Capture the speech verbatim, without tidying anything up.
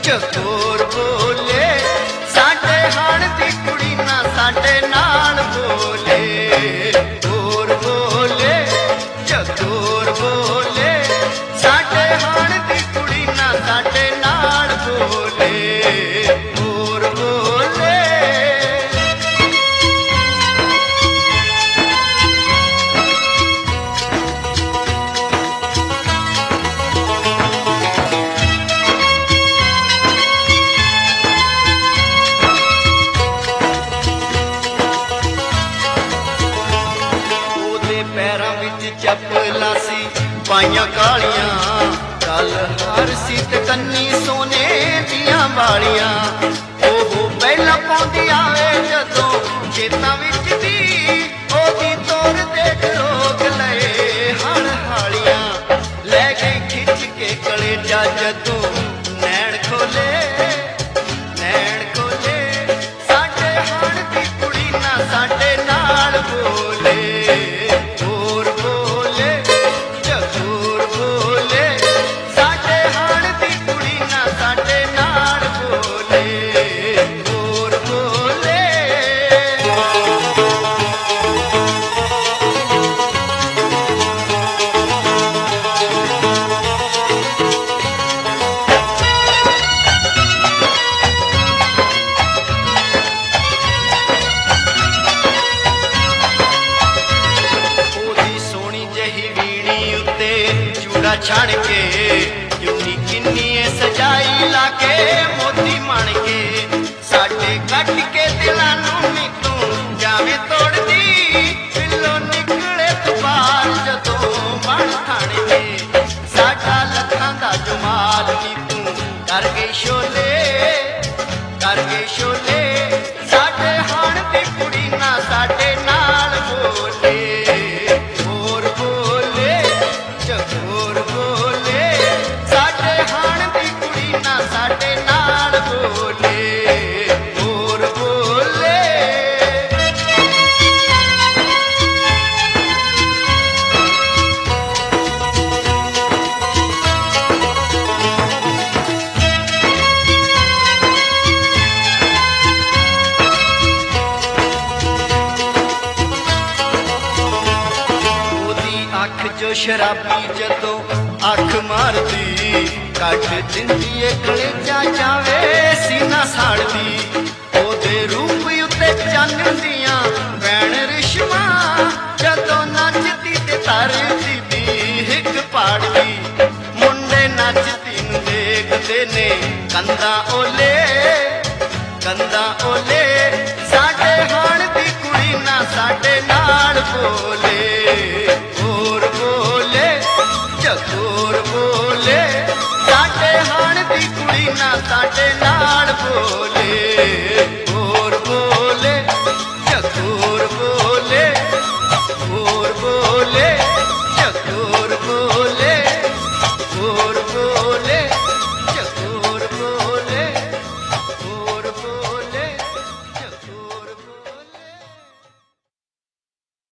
चकोर बोले साडे हाण दी कुड़ी ना साडे नाल बोले चकोर बोले चकोर बोले साडे हाण दी कुड़ी ना साडे नाल बोले चकोर बोले पैरां विच चप्पलां सी पाइयां कालियां गल हार सी ते कन्नी सोने दियां वालियां ओह पहला पाउंदी आवे जदों खेतां विच दी ओहदी तोर देख रोक लए हल हालियां लै गई खिच के कलेजा जदों नैण खोले नैण खोले साडे हाण दी कुड़ी ना साडे नाल बोले छण के चुन्नी किन्नी सजाई लाके मोती मण के साडे कट के दिलां नूं निकलूं जावे तोड़दी पिल्लो निकले तबार जदों बण थण के साडा लखां दा जमाल नी तूं कर गई शोले कर गई शोले साडे हाण दी कुड़ी ना साडे नाल बोले जो शराबी जदों अख मारदी कट दिंदी कलेजा जावे सीना साड़दी ओदे रूप उत्ते चन्न दियां भैण रिश्मा जदों नचदी ते तरदी दी हिक पाड़दी मुंडे नचदी नूं देखदे ने कंधा ओले कंधा ओले साडे हाण दी कुड़ी ना साडे नाल बोले चकोर बोले साडे हाण दी कुड़ी ना साडे नाल बोले।